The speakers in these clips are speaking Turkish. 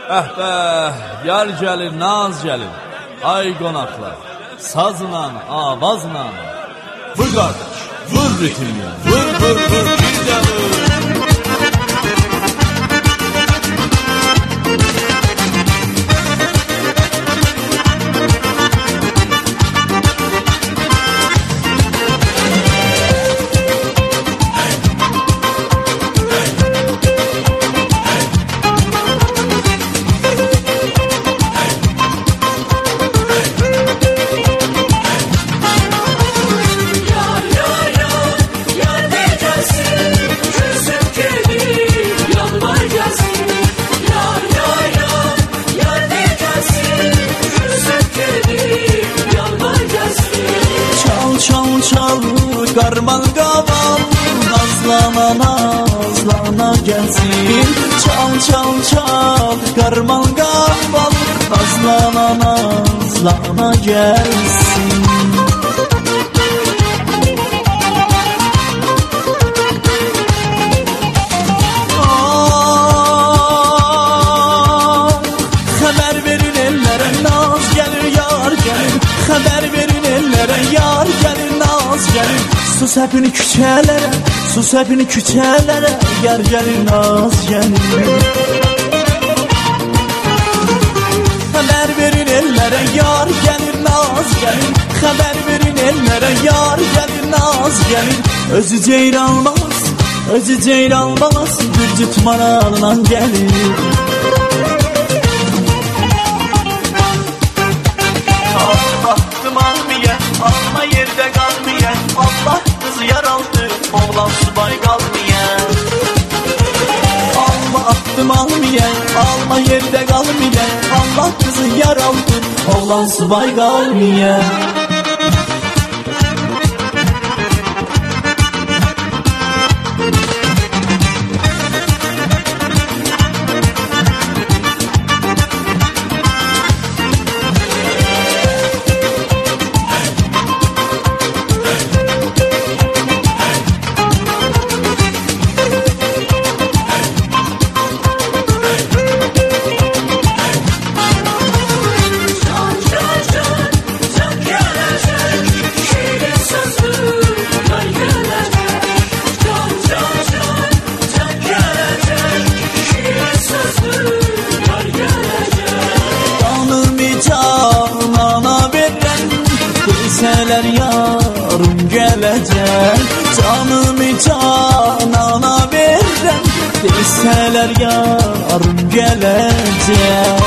Yar gəlir, naz gəlir. Ay qonaqlar, sazla, avazla. Vur qardaş, vur ritmini. Vur, vur, vur, bir də vur. Qarmal qaval, nazlana nazlana gəlsin. Çal çal çal, qarmal qaval, nazlana nazlana gəlsin. Xəbər verin ellərə, naz gəlir, yar gəlir. Xəbər verin ellərə, yar gəlir, naz gəlir. Sus hepini küçelere, sus hepini küçelere, yer gelir, naz gelir. Haber verin ellere, yar gelir, naz gelir. Haber verin ellere, yar gelir, naz gelir. Özü ceyranmaz, özü ceyranmaz, bir tutmanağından gelir. Baktım almaya, alma yerde kalmaya. Allah kızı yaraldı, oğlan subay kalmaya. Alma attım almaya, alma yerde kalmaya. Allah kızı yaraldı, oğlan subay kalmaya. Deseler yarım gelecek, canımı canana verem. Deseler yarım gelecek.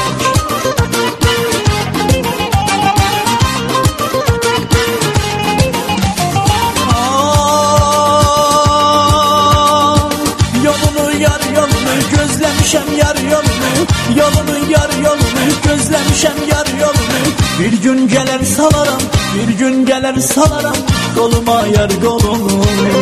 Yolunu yar yolunu gözlemişem, yar yolunu. Yolunu yar yolunu gözlemişem, yar yolunu. Bir gün gelir salaram, bir gün gelir salaram, koluma yar kolunu.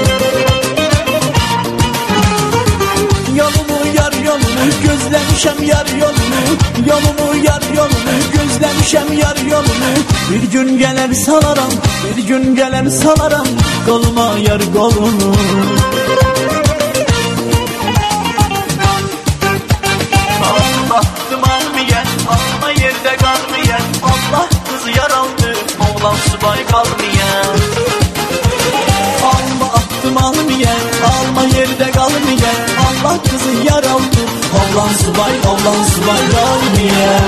Yolunu yar yolunu gözlemişem, yar yolunu. Yolunu yar yolunu gözlemişem, yar yolunu. Bir gün gelir salaram, bir gün gelir salaram, koluma yar kolunu. Baktım almayan, alma yerde kalmayan. Allah kızı yaraldı, oğlan subay kalmayan. Alma attım almayan, alma yerde kalmayan. Allah kızı yaraldı, oğlan subay kalmayan.